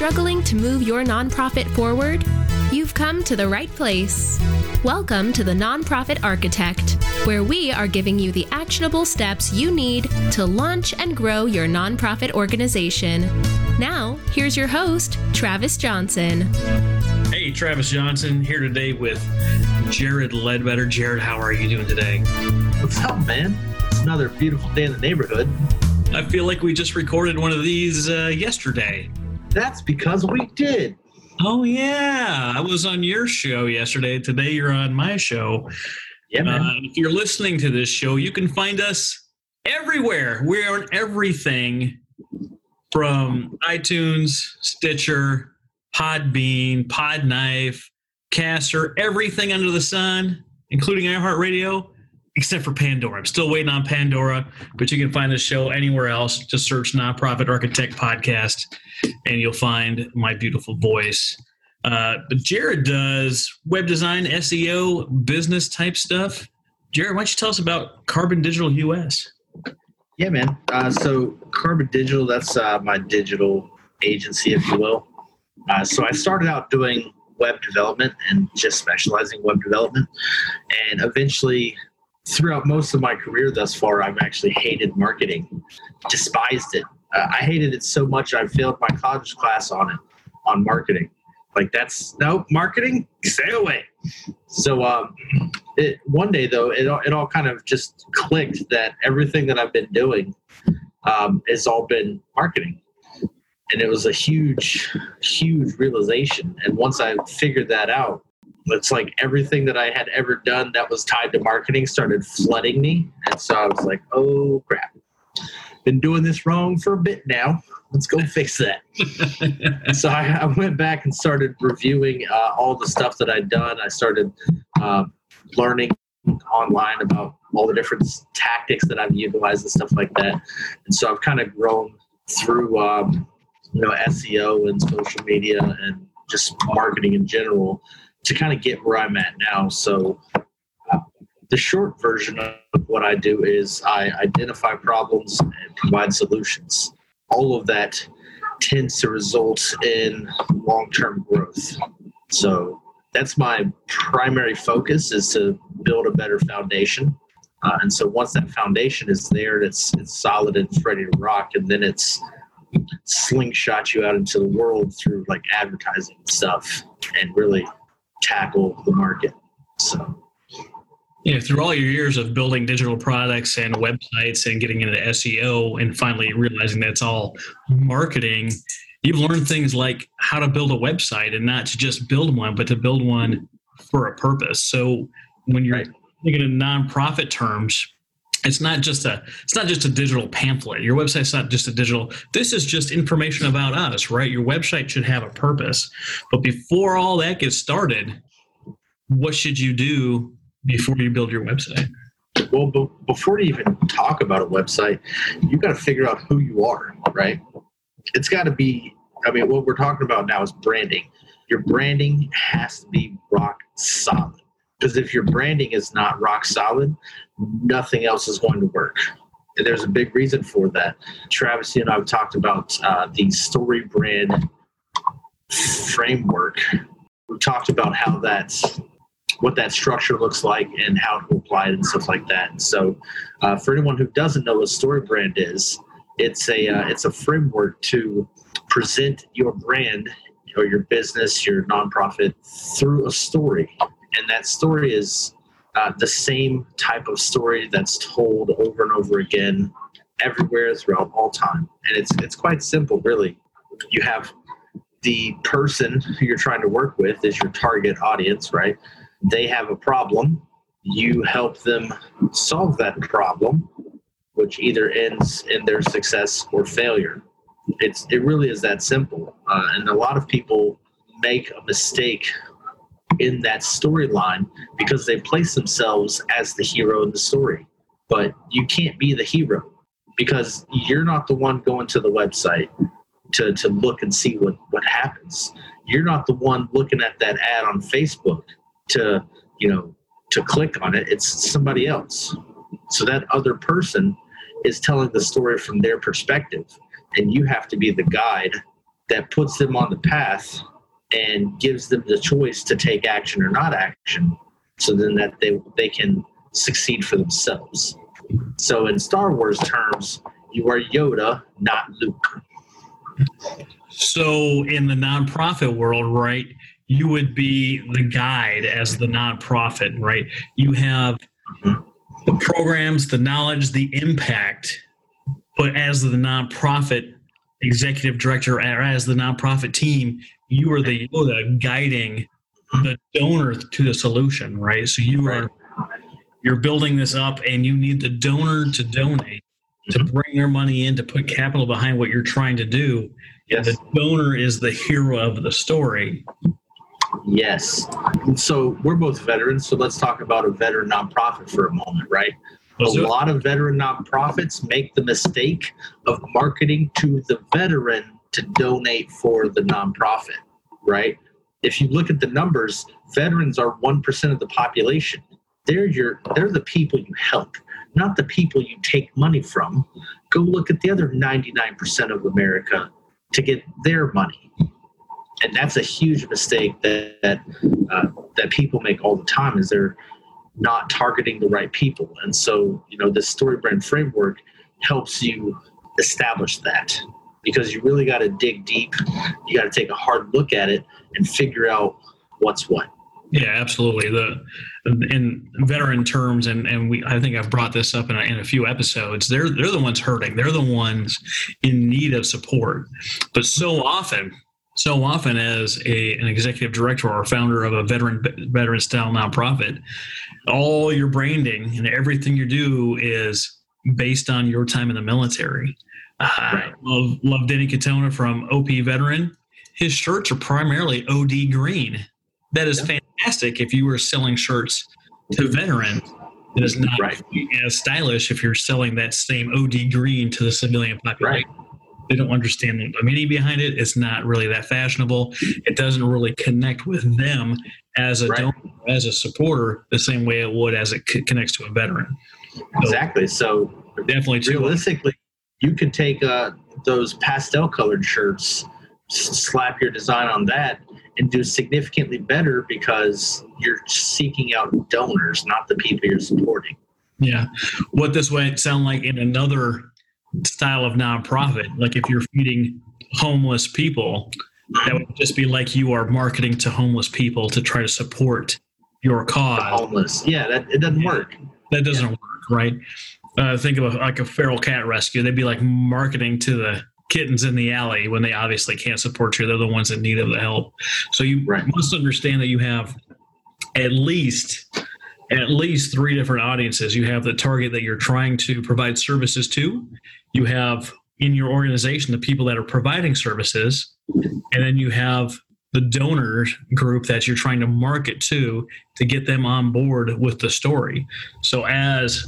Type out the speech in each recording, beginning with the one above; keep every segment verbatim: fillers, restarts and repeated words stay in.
struggling to move your nonprofit forward? You've come to the right place. Welcome to the Nonprofit Architect, where we are giving you the actionable steps you need to launch and grow your nonprofit organization. Now, here's your host, Travis Johnson. Hey, Travis Johnson here today with Jared Ledbetter. Jared, how are you doing today? What's up, man? It's another beautiful day in the neighborhood. I feel like we just recorded one of these uh, yesterday. That's because we did. Oh, yeah. I was on your show yesterday. Today you're on my show. Yeah, man. Uh, if you're listening to this show, you can find us everywhere. We're on everything from iTunes, Stitcher, Podbean, Podknife, Caster, everything under the sun, including iHeartRadio, except for Pandora. I'm still waiting on Pandora, but you can find the show anywhere else. Just search Nonprofit Architect Podcast, and you'll find my beautiful voice. Uh, but Jared does web design, S E O, business type stuff. Jared, why don't you tell us about Carbon Digital U S? Yeah, man. Uh, so Carbon Digital, that's uh, my digital agency, if you will. Uh, so I started out doing web development and just specializing in web development. And eventually, throughout most of my career thus far, I've actually hated marketing, despised it. Uh, I hated it so much I failed my college class on it, on marketing. Like that's, no, marketing, stay away. So um, it, one day, though, it, it all kind of just clicked that everything that I've been doing um, has all been marketing. And it was a huge, huge realization. And once I figured that out, it's like everything that I had ever done that was tied to marketing started flooding me. And so I was like, oh, crap. Been doing this wrong for a bit now. Let's go fix that. So I, I went back and started reviewing uh, all the stuff that I'd done. I started uh, learning online about all the different tactics that I've utilized and stuff like that. And so I've kind of grown through um, you know, S E O and social media and just marketing in general to kind of get where I'm at now. So uh, the short version of what I do is I identify problems and provide solutions. All of that tends to result in long-term growth. So that's my primary focus, is to build a better foundation. Uh, and so once that foundation is there, it's it's solid and it's ready to rock, and then it's slingshot you out into the world through like advertising and stuff and really tackle the market. So yeah, through all your years of building digital products and websites and getting into S E O and finally realizing that's all marketing, you've learned things like how to build a website, and not to just build one, but to build one for a purpose. So when you're right. thinking in nonprofit terms, it's not just a it's not just a digital pamphlet. Your website's not just a digital. This is just information about us, right? Your website should have a purpose. But before all that gets started, what should you do before you build your website? Well, b- before you even talk about a website, you've got to figure out who you are, right? It's got to be, I mean, what we're talking about now is branding. Your branding has to be rock solid. Because if your branding is not rock solid, nothing else is going to work. And there's a big reason for that. Travis, you and I have talked about uh, the story brand framework. We talked about how that's, what that structure looks like and how to apply it and stuff like that. And so uh, for anyone who doesn't know what story brand is, it's a uh, it's a framework to present your brand or your business, your nonprofit, through a story. And that story is uh, the same type of story that's told over and over again everywhere throughout all time. And it's it's quite simple, really. You have the person who you're trying to work with is your target audience, right? They have a problem. You help them solve that problem, which either ends in their success or failure. It's It really is that simple. Uh, and a lot of people make a mistake in that storyline because they place themselves as the hero in the story. But you can't be the hero because you're not the one going to the website to, to look and see what, what happens. You're not the one looking at that ad on Facebook to, you know, to click on it. It's somebody else. So that other person is telling the story from their perspective, and you have to be the guide that puts them on the path and gives them the choice to take action or not action, so then that they they can succeed for themselves. So in Star Wars terms, you are Yoda, not Luke. So in the nonprofit world, right, you would be the guide as the nonprofit, right? You have Mm-hmm. the programs, the knowledge, the impact, but as the nonprofit executive director or as the nonprofit team, you are the Yoda guiding the donor to the solution, right? So you are you're building this up and you need the donor to donate, to bring their money in, to put capital behind what you're trying to do. Yes. The donor is the hero of the story. Yes. So we're both veterans, so let's talk about a veteran nonprofit for a moment, right? A lot of veteran nonprofits make the mistake of marketing to the veteran to donate for the nonprofit, right? If you look at the numbers, veterans are one percent of the population. They're your, they're the people you help, not the people you take money from. Go look at the other ninety-nine percent of America to get their money. And that's a huge mistake that that, uh, that people make all the time, is they're not targeting the right people. And so, you know, this story brand framework helps you establish that, because you really got to dig deep. You got to take a hard look at it and figure out what's what. Yeah, absolutely. The in veteran terms, and, and we I think I've brought this up in a, in a few episodes. They're they're the ones hurting. They're the ones in need of support. But so often, so often as a an executive director or founder of a veteran veteran style nonprofit, all your branding and everything you do is based on your time in the military. Uh, Right. Love love Denny Katona from O P Veteran. His shirts are primarily O D green. That is fantastic if you were selling shirts to veterans. It is not Right. as stylish if you're selling that same O D green to the civilian population. Right. They don't understand the meaning behind it. It's not really that fashionable. It doesn't really connect with them as a Right. donor, as a supporter, the same way it would as it c- connects to a veteran. So Exactly. So definitely, too. realistically, you could take uh, those pastel colored shirts, s- slap your design on that, and do significantly better because you're seeking out donors, not the people you're supporting. Yeah. What this might sound like in another style of nonprofit, like if you're feeding homeless people, that would just be like you are marketing to homeless people to try to support your The cause. homeless. Yeah, that it doesn't Yeah. work. That doesn't work, right? Uh, think of a, like a feral cat rescue. They'd be like marketing to the kittens in the alley when they obviously can't support you. They're the ones in need of the help. So you Right. must understand that you have at least at least three different audiences. You have the target that you're trying to provide services to. You have in your organization the people that are providing services, and then you have the donor group that you're trying to market to to get them on board with the story. So as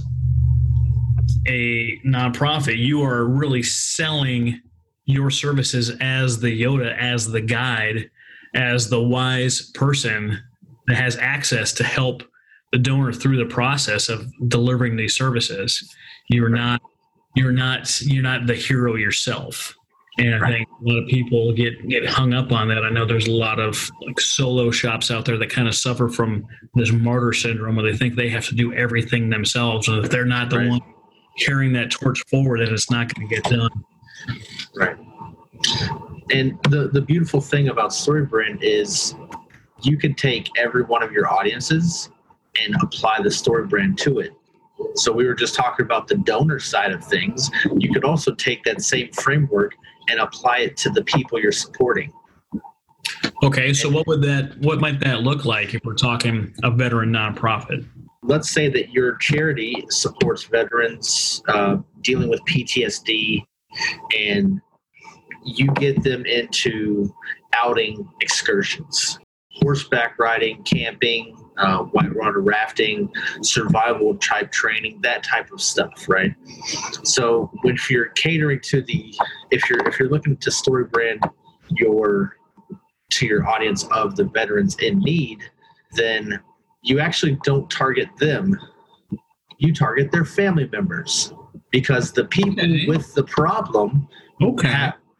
a nonprofit, you are really selling your services as the Yoda, as the guide, as the wise person that has access to help the donor through the process of delivering these services. You're not, you're not, you're not the hero yourself. And I Right. think a lot of people get, get hung up on that. I know there's a lot of like solo shops out there that kind of suffer from this martyr syndrome where they think they have to do everything themselves. And if they're not the Right. one carrying that torch forward, then it's not going to get done. Right. And the, the beautiful thing about StoryBrand is you can take every one of your audiences and apply the StoryBrand to it. So we were just talking about the donor side of things. You could also take that same framework and apply it to the people you're supporting. Okay, so what would that, what might that look like if we're talking a veteran nonprofit? Let's say that your charity supports veterans uh, dealing with P T S D, and you get them into outing excursions, horseback riding, camping, uh, whitewater rafting, survival type training, that type of stuff, right? So when if you're catering to the, if you're if you're looking to StoryBrand your to your audience of the veterans in need, then you actually don't target them. You target their family members, because the people Okay. with the problem Okay. have,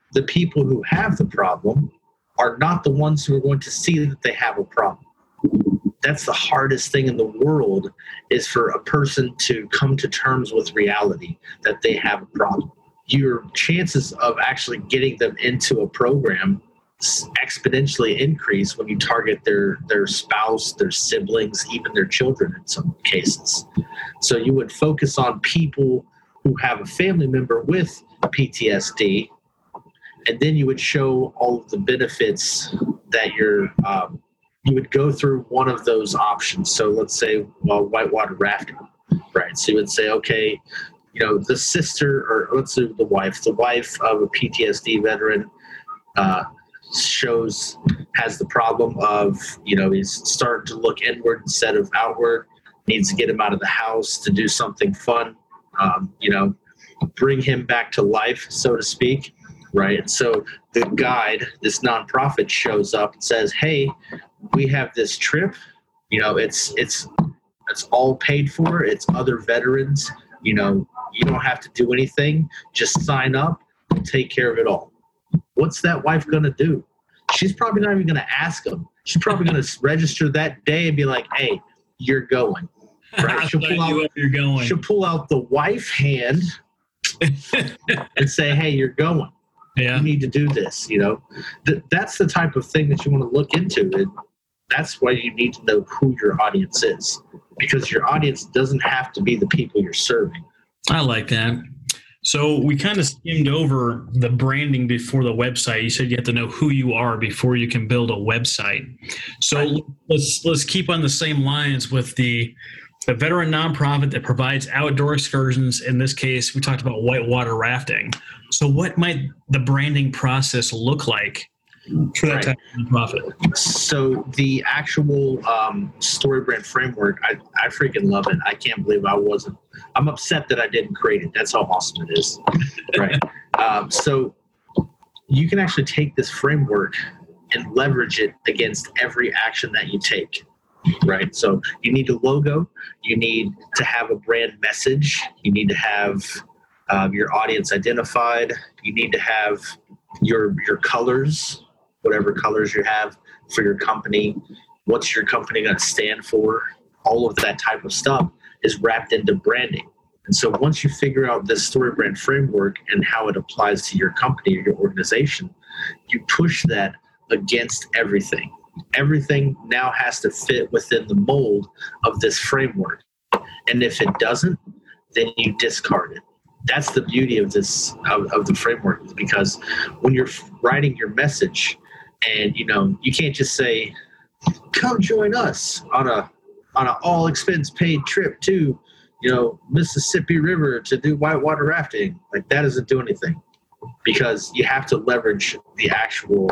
the people who have the problem are not the ones who are going to see that they have a problem. That's the hardest thing in the world, is for a person to come to terms with reality that they have a problem. Your chances of actually getting them into a program exponentially increase when you target their, their spouse, their siblings, even their children in some cases. So you would focus on people who have a family member with P T S D, and then you would show all of the benefits that you're, um, you would go through one of those options. So let's say, well, whitewater rafting, right? So you would say, okay, you know, the sister, or let's say the wife, the wife of a P T S D veteran uh, shows, has the problem of, you know, he's starting to look inward instead of outward, needs to get him out of the house to do something fun, um, you know, bring him back to life, so to speak, right? And so the guide, this nonprofit, shows up and says, hey, we have this trip, you know, it's, it's, it's all paid for. It's other veterans, you know, you don't have to do anything. Just sign up and take care of it all. What's that wife going to do? She's probably not even going to ask him. She's probably going to register that day and be like, hey, you're going. Right? She'll pull out, you're going. She'll pull out the wife hand and say, hey, you're going. Yeah. You need to do this. You know, Th- that's the type of thing that you want to look into. And that's why you need to know who your audience is, because your audience doesn't have to be the people you're serving. I like that. So we kind of skimmed over the branding before the website. You said you have to know who you are before you can build a website. So right. let's let's keep on the same lines with the, the veteran nonprofit that provides outdoor excursions. In this case, we talked about whitewater rafting. So what might the branding process look like for that right. type of nonprofit? So the actual um, story brand framework, I, I freaking love it. I can't believe I wasn't. I'm upset that I didn't create it. That's how awesome it is. Right. Um, so you can actually take this framework and leverage it against every action that you take. Right. So you need a logo. You need to have a brand message. You need to have um, your audience identified. You need to have your your colors, whatever colors you have for your company. What's your company going to stand for? All of that type of stuff is wrapped into branding. And so once you figure out this story brand framework and how it applies to your company or your organization, you push that against everything. Everything now has to fit within the mold of this framework. And if it doesn't, then you discard it. That's the beauty of this, of, of the framework, because when you're writing your message, and you know, you can't just say, come join us on a on an all expense paid trip to, you know, Mississippi River to do whitewater rafting. Like, that doesn't do anything, because you have to leverage the actual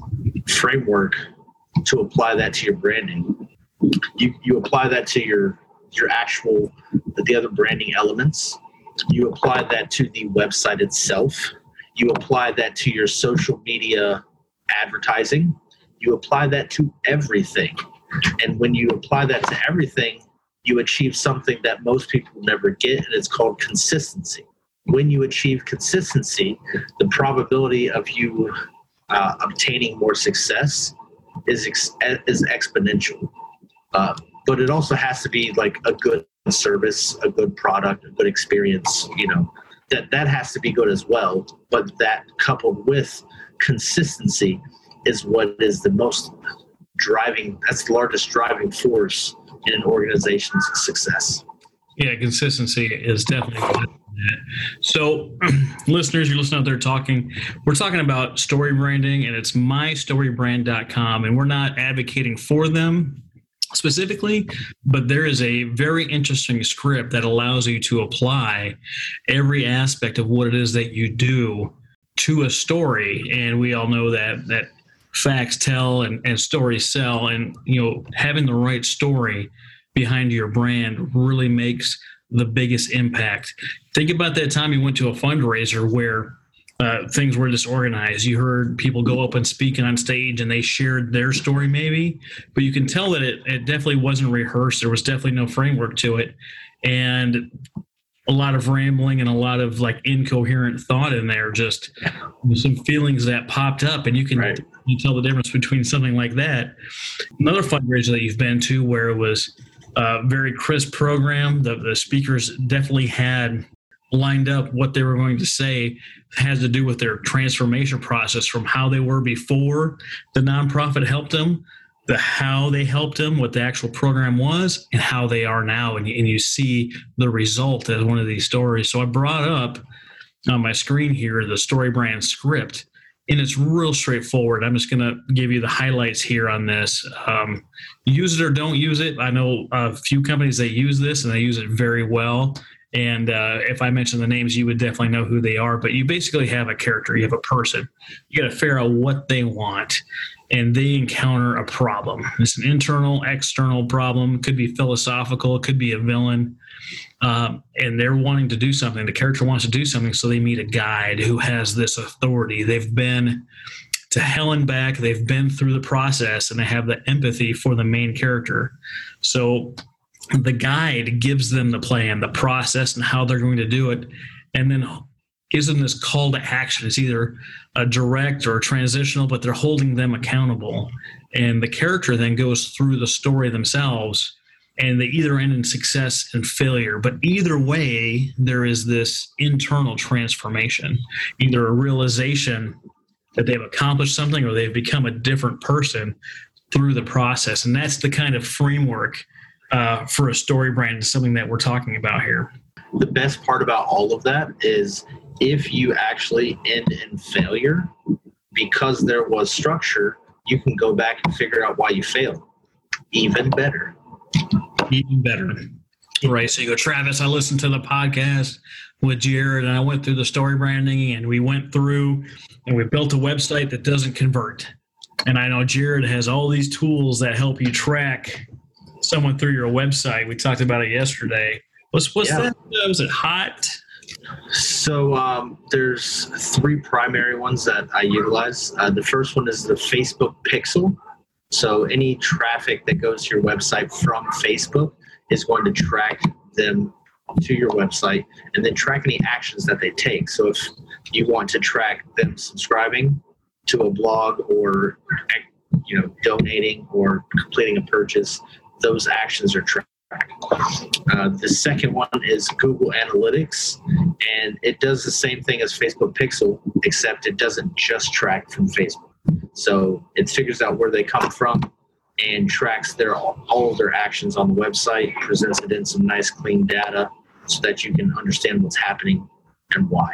framework to apply that to your branding. You you apply that to your your actual the other branding elements. You apply that to the website itself. You apply that to your social media advertising. You apply that to everything. And when you apply that to everything, you achieve something that most people never get, and it's called consistency. When you achieve consistency, the probability of you uh, obtaining more success is ex- is exponential. Uh, but it also has to be like a good service, a good product, a good experience. You know, that that has to be good as well. But that coupled with consistency is what is the most driving, that's the largest driving force in an organization's success. Yeah, consistency is definitely good. So listeners, you're listening out there talking, we're talking about story branding, and it's my story brand dot com, and we're not advocating for them specifically, but there is a very interesting script that allows you to apply every aspect of what it is that you do to a story. And we all know that that facts tell and, and stories sell, and you know, having the right story behind your brand really makes the biggest impact. Think about that time you went to a fundraiser where uh, things were disorganized. You heard people go up and speak on stage and they shared their story maybe, but you can tell that it, it definitely wasn't rehearsed. There was definitely no framework to it. And a lot of rambling and a lot of like incoherent thought in there, just some feelings that popped up, and you can Right. you tell the difference between something like that. Another fundraiser that you've been to where it was a very crisp program, the, the speakers definitely had lined up what they were going to say, has to do with their transformation process from how they were before the nonprofit helped them, the how they helped them, what the actual program was, and how they are now. And, and you see the result as one of these stories. So I brought up on my screen here the StoryBrand script, and it's real straightforward. I'm just going to give you the highlights here on this. Um, use it or don't use it. I know a few companies that use this, and they use it very well. And uh, if I mention the names, you would definitely know who they are. But you basically have a character. You have a person. You got to figure out what they want, and they encounter a problem. It's an internal, external problem. Could be philosophical. It could be a villain. Um, and they're wanting to do something. The character wants to do something, so they meet a guide who has this authority. They've been to hell and back. They've been through the process, and they have the empathy for the main character. So the guide gives them the plan, the process, and how they're going to do it, and then gives them this call to action. It's either a direct or a transitional, but they're holding them accountable. And the character then goes through the story themselves, and they either end in success and failure. But either way, there is this internal transformation, either a realization that they've accomplished something or they've become a different person through the process. And that's the kind of framework uh, for a story brand, something that we're talking about here. The best part about all of that is if you actually end in failure, because there was structure, you can go back and figure out why you failed. Even better. Even better. Right. So you go, Travis, I listened to the podcast with Jared, and I went through the story branding, and we went through and we built a website that doesn't convert. And I know Jared has all these tools that help you track someone through your website. We talked about it yesterday. What's what's Yeah. that? Uh, was it Hot? So um, there's three primary ones that I utilize. Uh, the first one is the Facebook Pixel. So any traffic that goes to your website from Facebook is going to track them to your website and then track any actions that they take. So if you want to track them subscribing to a blog or, you know, donating or completing a purchase, those actions are tracked. Uh, the second one is Google Analytics, and it does the same thing as Facebook Pixel, except it doesn't just track from Facebook. So it figures out where they come from and tracks their all of their actions on the website, presents it in some nice clean data so that you can understand what's happening and why.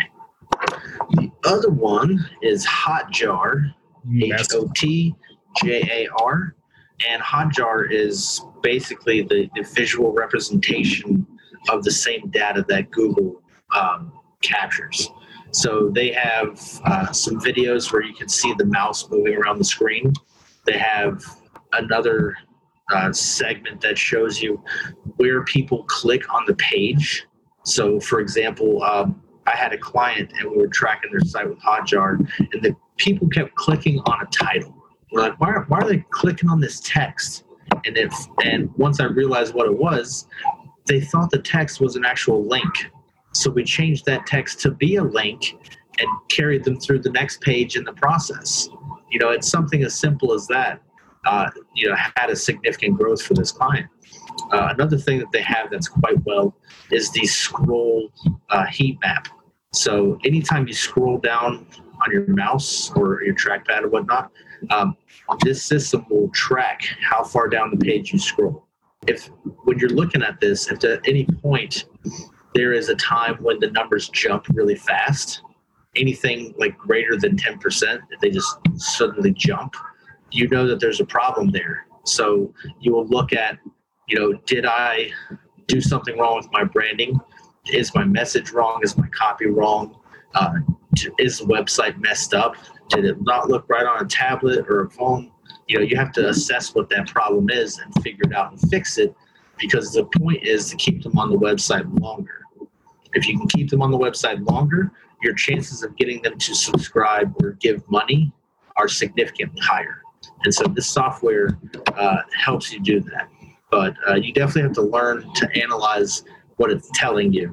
The other one is Hotjar, H O T J A R. And Hotjar is basically the, the visual representation of the same data that Google um, captures. So they have uh, some videos where you can see the mouse moving around the screen. They have another uh, segment that shows you where people click on the page. So, for example, um, I had a client and we were tracking their site with Hotjar, and the people kept clicking on a title. We're like, why are, why are they clicking on this text? And if and once I realized what it was, they thought the text was an actual link. So we changed that text to be a link and carried them through the next page in the process. You know, it's something as simple as that, uh, you know, had a significant growth for this client. Uh, another thing that they have that's quite well is the scroll uh, heat map. So anytime you scroll down on your mouse or your trackpad or whatnot, um, this system will track how far down the page you scroll. If when you're looking at this, if at any point there is a time when the numbers jump really fast, anything like greater than ten percent, if they just suddenly jump, you know that there's a problem there. So you will look at, you know, did I do something wrong with my branding? Is my message wrong? Is my copy wrong? Uh, is the website messed up? Did it not look right on a tablet or a phone? You know, you have to assess what that problem is and figure it out and fix it, because the point is to keep them on the website longer. If you can keep them on the website longer, your chances of getting them to subscribe or give money are significantly higher. And so this software uh, helps you do that. But uh, you definitely have to learn to analyze what it's telling you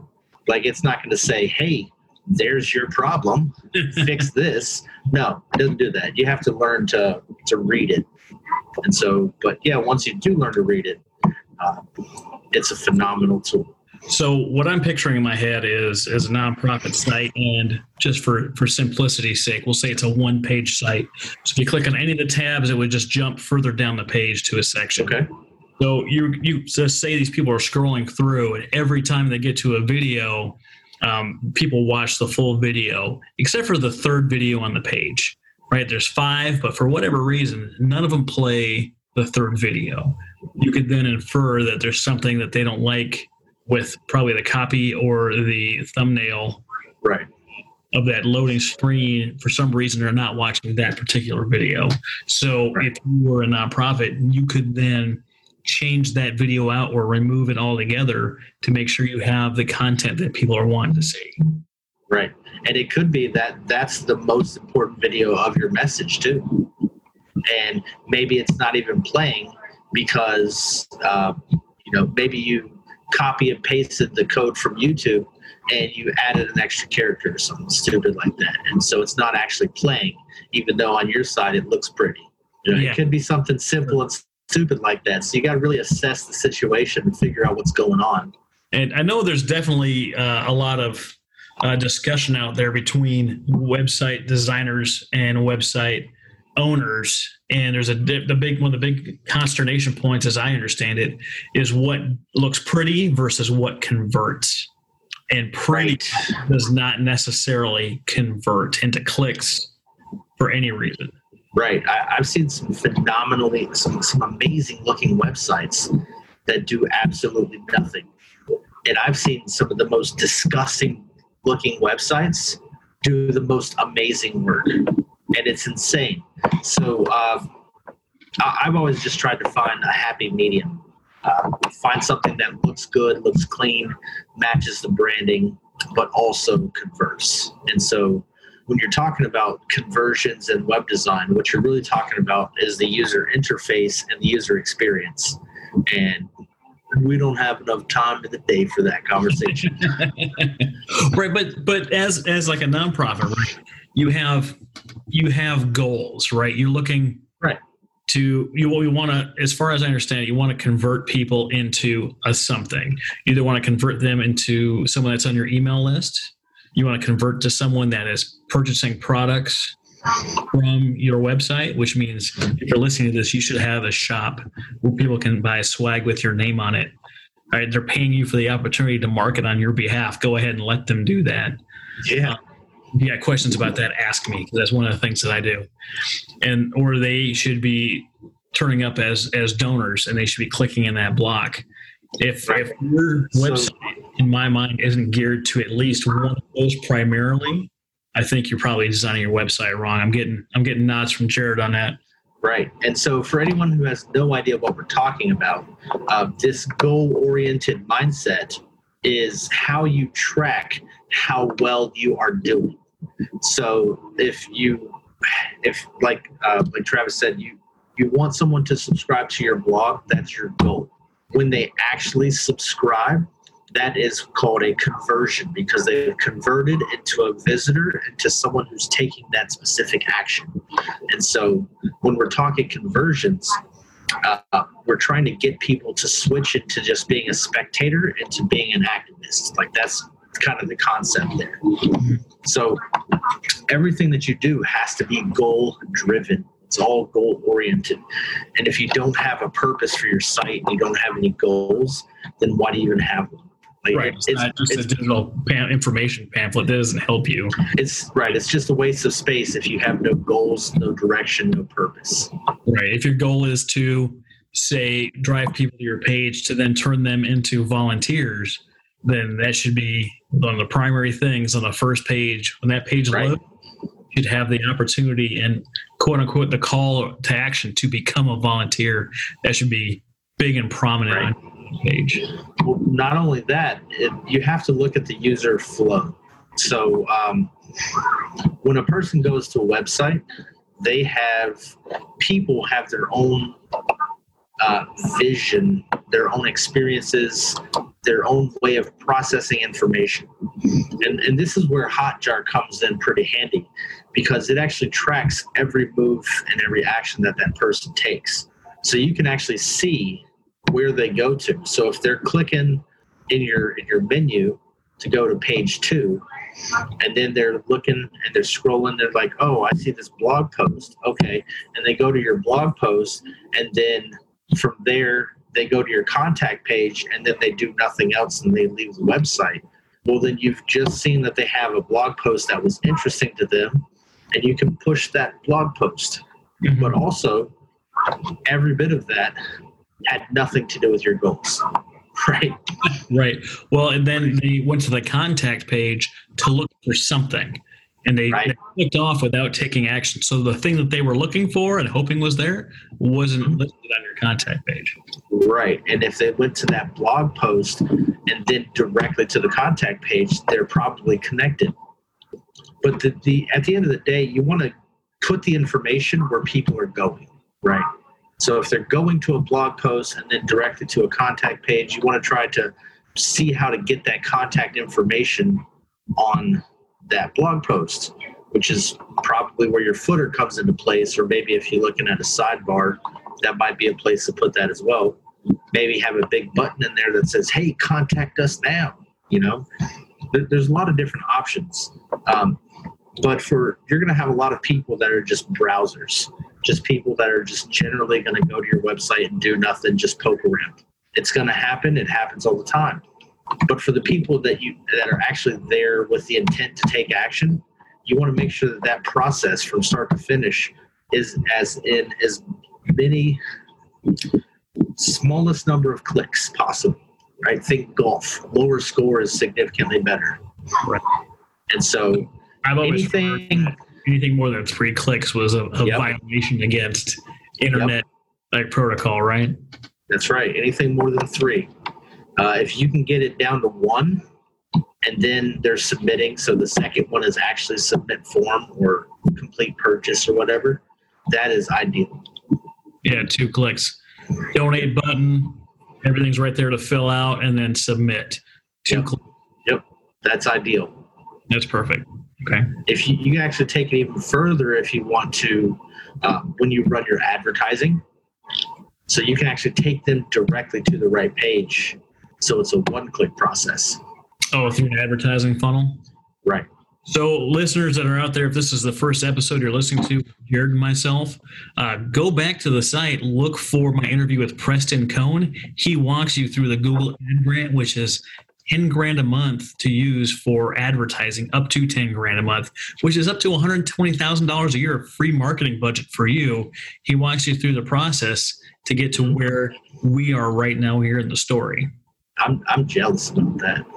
Like, it's not going to say, hey, there's your problem, fix this. No, it doesn't do that. You have to learn to to read it. And so, but yeah, once you do learn to read it, uh, it's a phenomenal tool. So what I'm picturing in my head is is a nonprofit site, and just for, for simplicity's sake, we'll say it's a one-page site. So if you click on any of the tabs, it would just jump further down the page to a section. Okay. So you you just say these people are scrolling through, and every time they get to a video, um, people watch the full video, except for the third video on the page. Right? There's five, but for whatever reason, none of them play the third video. You could then infer that there's something that they don't like with probably the copy or the thumbnail right. of that loading screen. For some reason, they're not watching that particular video. So right. if you were a nonprofit, you could then change that video out or remove it altogether to make sure you have the content that people are wanting to see. Right. And it could be that that's the most important video of your message too. And maybe it's not even playing because, uh, you know, maybe you copy and pasted the code from YouTube and you added an extra character or something stupid like that. And so it's not actually playing, even though on your side it looks pretty. You know, yeah. It could be something simple and stupid like that. So you got to really assess the situation and figure out what's going on. And I know there's definitely uh, a lot of Uh, discussion out there between website designers and website owners, and there's a the big one of the big consternation points, as I understand it, is what looks pretty versus what converts. And pretty right. does not necessarily convert into clicks for any reason. Right. I, I've seen some phenomenally, some some amazing looking websites that do absolutely nothing, and I've seen some of the most disgusting looking websites do the most amazing work, and it's insane. So uh, I've always just tried to find a happy medium, uh, find something that looks good, looks clean, matches the branding, but also converts. And so when you're talking about conversions and web design, what you're really talking about is the user interface and the user experience. And we don't have enough time in the day for that conversation. Right, but but as as like a nonprofit, right? You have you have goals, right? You're looking right to you. You want to, as far as I understand it, you want to convert people into a something. You either want to convert them into someone that's on your email list. You want to convert to someone that is purchasing products from your website, which means if you're listening to this, you should have a shop where people can buy swag with your name on it. All right, they're paying you for the opportunity to market on your behalf. Go ahead and let them do that. Yeah. Um, if you got questions about that, ask me, because that's one of the things that I do. And or they should be turning up as as donors, and they should be clicking in that block. If right. if your website, so, in my mind, isn't geared to at least one of those primarily, I think you're probably designing your website wrong. I'm getting I'm getting nods from Jared on that. Right. And so for anyone who has no idea what we're talking about, uh, this goal-oriented mindset is how you track how well you are doing. So if you, if like uh, like Travis said, you you want someone to subscribe to your blog, that's your goal. When they actually subscribe, that is called a conversion, because they've converted into a visitor, into someone who's taking that specific action. And so when we're talking conversions, uh, we're trying to get people to switch into just being a spectator into being an activist. Like, that's kind of the concept there. So everything that you do has to be goal driven. It's all goal oriented. And if you don't have a purpose for your site and you don't have any goals, then why do you even have one? Like, right. It's, it's not just it's, a digital pam- information pamphlet. That doesn't help you. It's right. It's just a waste of space if you have no goals, no direction, no purpose. Right. If your goal is to, say, drive people to your page to then turn them into volunteers, then that should be one of the primary things on the first page. When that page right. loads, you should have the opportunity and, quote unquote, the call to action to become a volunteer. That should be big and prominent right. on page. Well, not only that, it, you have to look at the user flow. So um, when a person goes to a website, they have people have their own uh, vision, their own experiences, their own way of processing information. And, and this is where Hotjar comes in pretty handy, because it actually tracks every move and every action that that person takes. So you can actually see where they go to. So if they're clicking in your in your menu to go to page two, and then they're looking and they're scrolling, they're like, oh, I see this blog post. Okay. And they go to your blog post, and then from there, they go to your contact page, and then they do nothing else and they leave the website. Well, then you've just seen that they have a blog post that was interesting to them, and you can push that blog post. Mm-hmm. But also, every bit of that had nothing to do with your goals. Right. Right. Well, and then they went to the contact page to look for something, and they, right. they clicked off without taking action. So the thing that they were looking for and hoping was there wasn't mm-hmm. listed on your contact page. Right. And if they went to that blog post and then directly to the contact page, they're probably connected. But the, the at the end of the day, you want to put the information where people are going. Right. So if they're going to a blog post and then directly to a contact page, you want to try to see how to get that contact information on that blog post, which is probably where your footer comes into place. Or maybe if you're looking at a sidebar, that might be a place to put that as well. Maybe have a big button in there that says, hey, contact us now. You know, there's a lot of different options. Um, but for you're going to have a lot of people that are just browsers. Just people that are just generally going to go to your website and do nothing, just poke around. It's going to happen. It happens all the time. But for the people that you that are actually there with the intent to take action, you want to make sure that that process from start to finish is as in as many smallest number of clicks possible. Right? Think golf. Lower score is significantly better. Right. And so I've always anything. Anything more than three clicks was a, a yep. violation against internet yep. like protocol, right? That's right. Anything more than three. Uh, if you can get it down to one, and then they're submitting, so the second one is actually submit form or complete purchase or whatever, that is ideal. Yeah, two clicks. Donate button, everything's right there to fill out, and then submit. Two yep. clicks. Yep, that's ideal. That's perfect. Okay. If you, you can actually take it even further if you want to, uh, when you run your advertising, so you can actually take them directly to the right page. So it's a one-click process. Oh, through an advertising funnel? Right. So listeners that are out there, if this is the first episode you're listening to, Jared and myself, uh, go back to the site, look for my interview with Preston Cohn. He walks you through the Google Ad Grant, which is ten grand a month to use for advertising, up to ten grand a month, which is up to one hundred twenty thousand dollars a year of free marketing budget for you. He walks you through the process to get to where we are right now here in the story. I'm I'm jealous about that.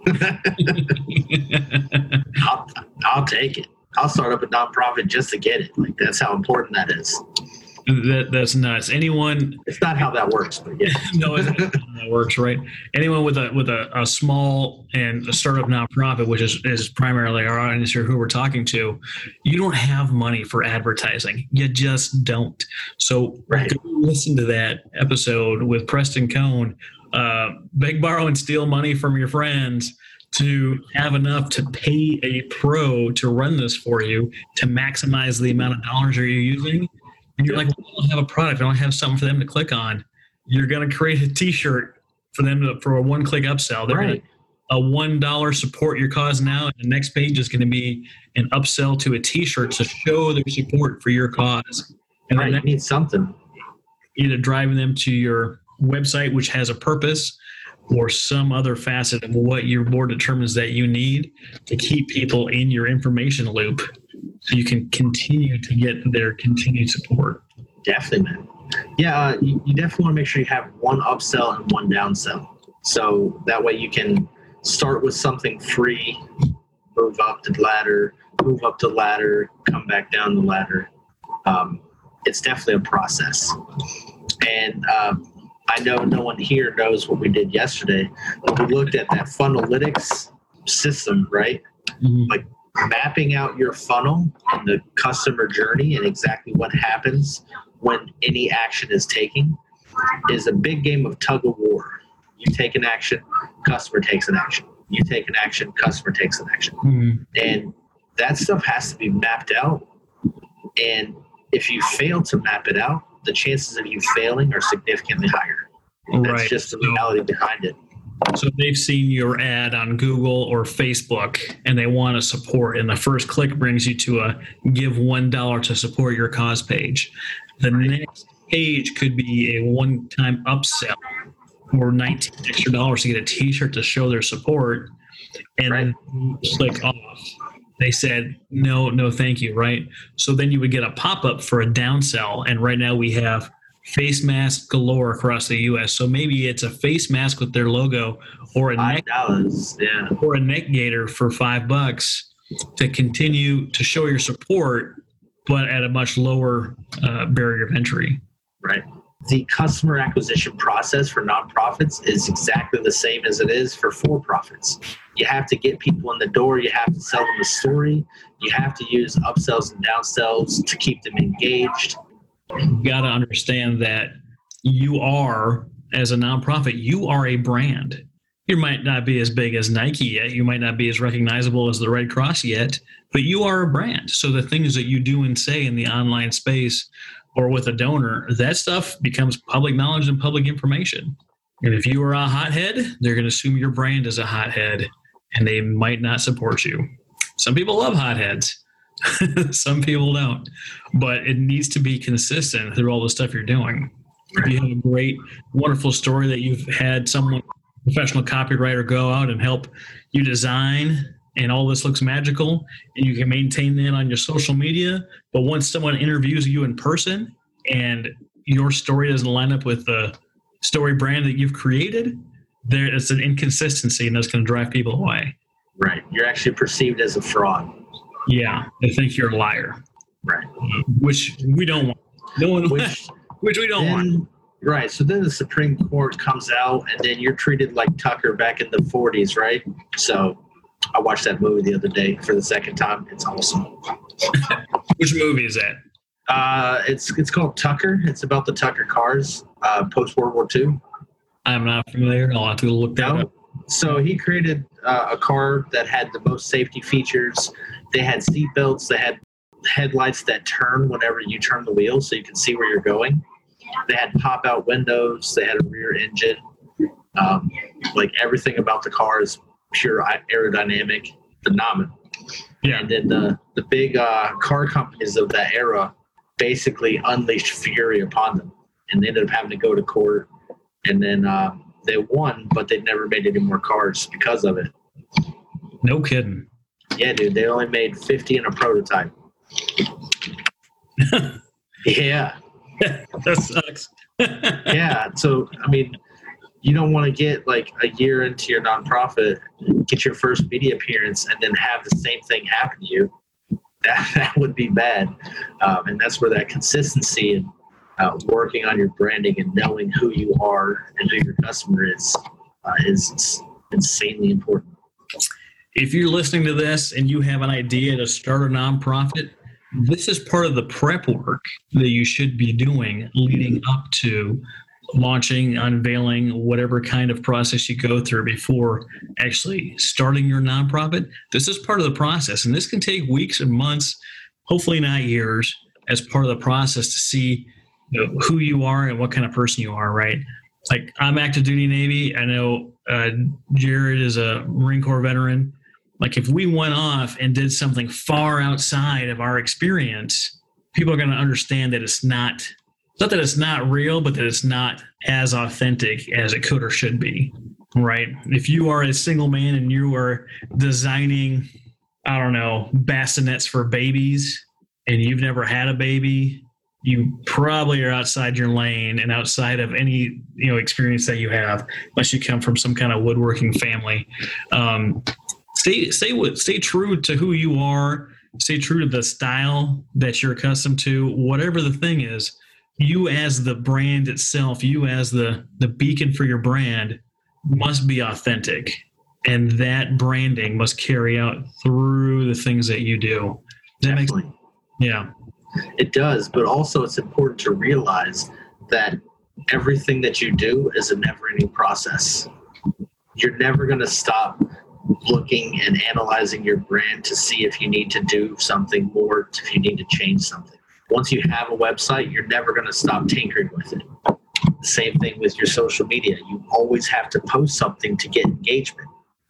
I'll, I'll take it. I'll start up a nonprofit just to get it. Like, that's how important that is. That that's nuts. Anyone? It's not how that works, but yeah. No, it's not how that works, right? Anyone with a with a, a small and a startup nonprofit, which is, is primarily our audience here, who we're talking to, you don't have money for advertising. You just don't. So right. Go listen to that episode with Preston Cohn. Uh, beg, borrow, and steal money from your friends to have enough to pay a pro to run this for you to maximize the amount of dollars you're using. And you're like, well, I don't have a product. I don't have something for them to click on. You're going to create a T-shirt for them to, for a one-click upsell. They're right. going to a one dollar support your cause now. And the next page is going to be an upsell to a T-shirt to show their support for your cause. And right. then You need something. Either driving them to your website, which has a purpose, or some other facet of what your board determines that you need to keep people in your information loop so you can continue to get their continued support. Definitely, man. Yeah, uh, you, you definitely want to make sure you have one upsell and one downsell. So that way you can start with something free, move up the ladder, move up the ladder, come back down the ladder. Um, it's definitely a process. And um, I know no one here knows what we did yesterday, but we looked at that Funnelytics system, right? Mm-hmm. Like mapping out your funnel and the customer journey and exactly what happens when any action is taken. is a big game of tug of war. You take an action, customer takes an action. You take an action, customer takes an action. Mm-hmm. And that stuff has to be mapped out. And if you fail to map it out, the chances of you failing are significantly higher. And that's right. just the reality behind it. So they've seen your ad on Google or Facebook and they want to support, and the first click brings you to a give one dollar to support your cause page. The next page could be a one-time upsell or nineteen extra dollars to get a t-shirt to show their support, and right. then click off. They said, no, no, thank you, right? So then you would get a pop-up for a downsell, and right now we have face masks galore across the U S. So maybe it's a face mask with their logo, or a neck, yeah. or a neck gaiter for five bucks to continue to show your support, but at a much lower uh, barrier of entry. Right. The customer acquisition process for nonprofits is exactly the same as it is for for-profits. You have to get people in the door. You have to sell them a story. You have to use upsells and downsells to keep them engaged. You got to understand that you are, as a nonprofit, you are a brand. You might not be as big as Nike yet. You might not be as recognizable as the Red Cross yet, but you are a brand. So the things that you do and say in the online space or with a donor, that stuff becomes public knowledge and public information. And if you are a hothead, they're going to assume your brand is a hothead, and they might not support you. Some people love hotheads. Some people don't. But it needs to be consistent through all the stuff you're doing. If you have a great, wonderful story that you've had someone, professional copywriter, go out and help you design, and all this looks magical, and you can maintain that on your social media, but once someone interviews you in person and your story doesn't line up with the story brand that you've created, there is an inconsistency, and that's going to drive people away. Right. You're actually perceived as a fraud. Yeah. They think you're a liar. Right. Which we don't want. No one which, which we don't then, want. Right. So then the Supreme Court comes out, and then you're treated like Tucker back in the forties, right? So I watched that movie the other day for the second time. It's awesome. Which movie is that? Uh, it's it's called Tucker. It's about the Tucker cars, uh, post World War Two. I'm not familiar. I'll have to look that no. up. So he created uh, a car that had the most safety features. They had seat belts. They had headlights that turn whenever you turn the wheel, so you can see where you're going. They had pop-out windows. They had a rear engine. Um, like everything about the car is pure aerodynamic, phenomenal. Yeah. And then the the big uh, car companies of that era basically unleashed fury upon them, and they ended up having to go to court. And then uh, they won, but they never made any more cars because of it. No kidding. Yeah, dude. They only made fifty in a prototype. Yeah. That sucks. Yeah. So, I mean, you don't want to get like a year into your nonprofit, get your first media appearance, and then have the same thing happen to you. That, that would be bad. Um, and that's where that consistency and uh, working on your branding and knowing who you are and who your customer is uh, is insanely important. If you're listening to this and you have an idea to start a nonprofit, this is part of the prep work that you should be doing leading up to launching, unveiling, whatever kind of process you go through before actually starting your nonprofit. This is part of the process, and this can take weeks and months, hopefully not years, as part of the process to see, you know, who you are and what kind of person you are, right? Like, I'm active duty Navy. I know uh, Jared is a Marine Corps veteran. Like, if we went off and did something far outside of our experience, people are going to understand that it's not, it's not that it's not real, but that it's not as authentic as it could or should be, right? If you are a single man and you are designing, I don't know, bassinets for babies, and you've never had a baby, you probably are outside your lane and outside of any, you know, experience that you have, unless you come from some kind of woodworking family. Um, Stay, stay, stay true to who you are. Stay true to the style that you're accustomed to. Whatever the thing is, you as the brand itself, you as the, the beacon for your brand, must be authentic. And that branding must carry out through the things that you do. Does that make sense? Yeah. It does, but also it's important to realize that everything that you do is a never-ending process. You're never going to stop looking and analyzing your brand to see if you need to do something more, if you need to change something. Once you have a website, you're never going to stop tinkering with it. The same thing with your social media. You always have to post something to get engagement.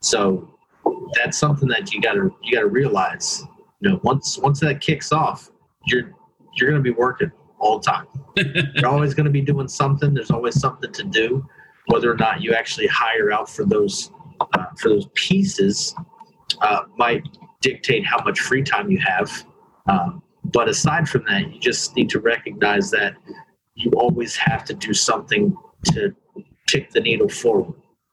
So that's something that you got to you got to realize. You know, once once that kicks off, you're you're going to be working all the time. You're always going to be doing something. There's always something to do. Whether or not you actually hire out for those uh, for those pieces uh, might dictate how much free time you have. Um, but aside from that, you just need to recognize that you always have to do something to tick the needle forward.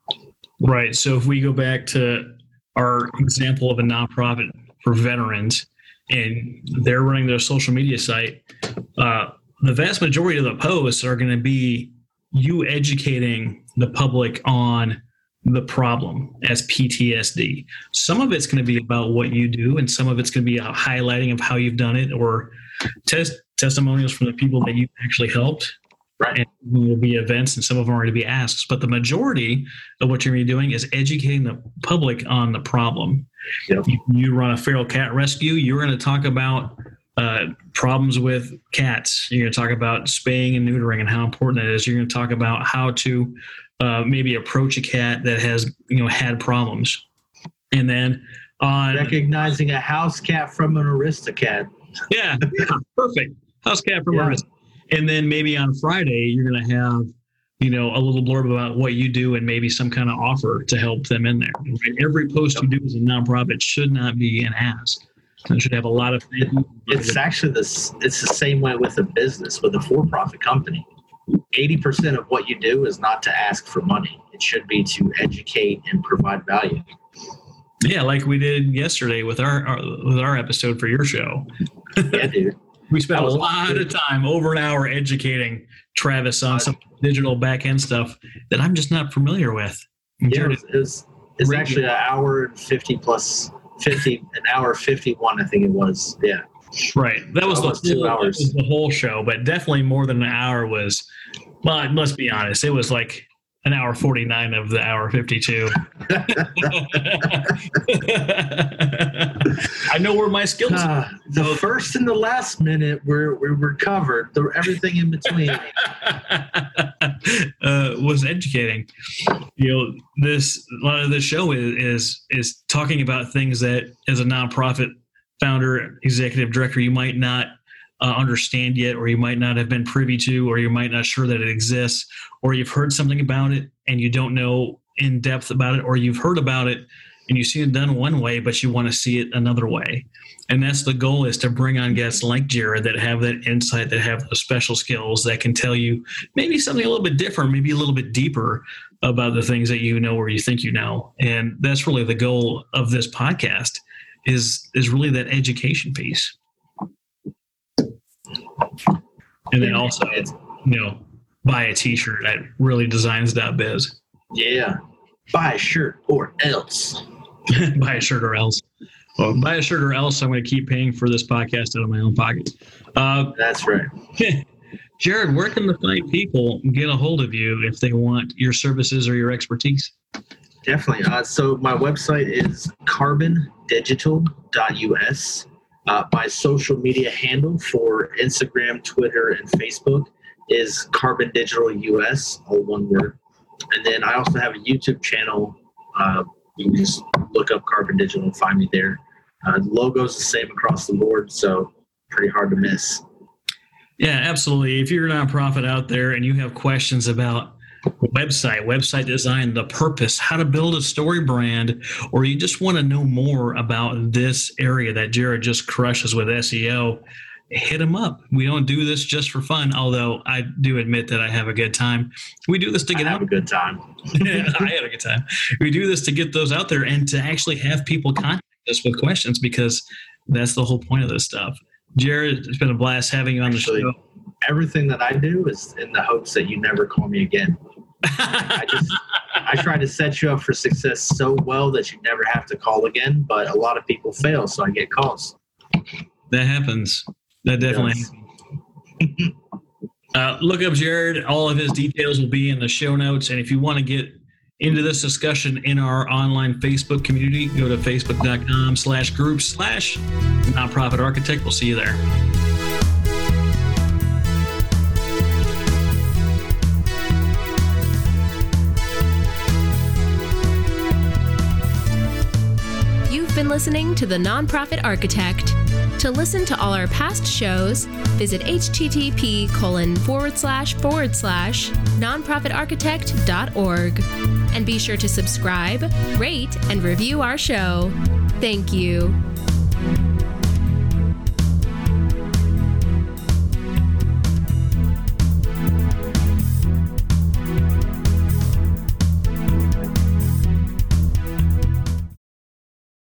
Right. So if we go back to our example of a nonprofit for veterans, and they're running their social media site, uh, the vast majority of the posts are going to be you educating the public on the problem as P T S D. Some of it's going to be about what you do, and some of it's going to be a highlighting of how you've done it, or test testimonials from the people that you actually helped. Right. And there will be events, and some of them are going to be asks. But the majority of what you're going to be doing is educating the public on the problem. Yep. You, you run a feral cat rescue, you're going to talk about uh, problems with cats. You're going to talk about spaying and neutering and how important that is. You're going to talk about how to uh, maybe approach a cat that has, you know, had problems. And then on recognizing a house cat from an Aristocat. Yeah, yeah, perfect. House cat from Yeah. Aristocat. And then maybe on Friday, you're going to have, you know, a little blurb about what you do and maybe some kind of offer to help them in there. Right? Every post you do as a nonprofit should not be an ask. It should have a lot of things. It's actually this. It's the same way with a business, with a for-profit company. eighty percent of what you do is not to ask for money. It should be to educate and provide value. Yeah, like we did yesterday with our, our with our episode for your show. Yeah, dude. We spent That a was lot good. of time, over an hour, educating Travis on some digital back-end stuff that I'm just not familiar with. Yeah, it was, it was it's actually an hour and fifty plus fifty, an hour fifty-one, I think it was. Yeah. Right. That was, the Almost two whole, that hours. was the whole show, but definitely more than an hour was, well, let's be honest, it was like an hour forty-nine of the hour fifty-two. I know where my skills are. Uh, the first and the last minute were we were covered. The, everything in between. uh, was educating. You know, this a lot of the show is, is is talking about things that, as a nonprofit founder, executive director, you might not uh, understand yet, or you might not have been privy to, or you might not sure that it exists, or you've heard something about it and you don't know in depth about it, or you've heard about it and you see it done one way, but you want to see it another way. And that's the goal, is to bring on guests like Jared that have that insight, that have those special skills, that can tell you maybe something a little bit different, maybe a little bit deeper about the things that you know or you think you know. And that's really the goal of this podcast, is is really that education piece. And then also, you know, buy a t-shirt at really designs dot biz. Yeah. Buy a shirt or else. Buy a shirt or else. Well, buy a shirt or else I'm going to keep paying for this podcast out of my own pocket. Uh, That's right. Jared, where can the fine people get a hold of you if they want your services or your expertise? Definitely. Uh, so my website is carbon digital dot U S. Uh, my social media handle for Instagram, Twitter, and Facebook is Carbon Digital U S, all one word. And then I also have a YouTube channel. Uh, you can just look up Carbon Digital and find me there. Uh, the logo's the same across the board, so pretty hard to miss. Yeah, absolutely. If you're a nonprofit out there and you have questions about website, website design, the purpose, how to build a story brand, or you just want to know more about this area that Jared just crushes with S E O, hit him up. We don't do this just for fun, although I do admit that I have a good time. We do this to get I out. have a good time. I had a good time. We do this to get those out there and to actually have people contact us with questions, because that's the whole point of this stuff. Jared, it's been a blast having you on the Actually, show. Everything that I do is in the hopes that you never call me again. I just I try to set you up for success so well that you never have to call again, but a lot of people fail, so I get calls. That happens. That definitely Yes. happens. Uh, look up Jared. All of his details will be in the show notes. And if you want to get into this discussion in our online Facebook community, go to facebook.com slash group slash nonprofit architect. We'll see you there. You've been listening to The Nonprofit Architect. To listen to all our past shows, visit http colon forward slash forward slash nonprofitarchitect.org. And be sure to subscribe, rate, and review our show. Thank you.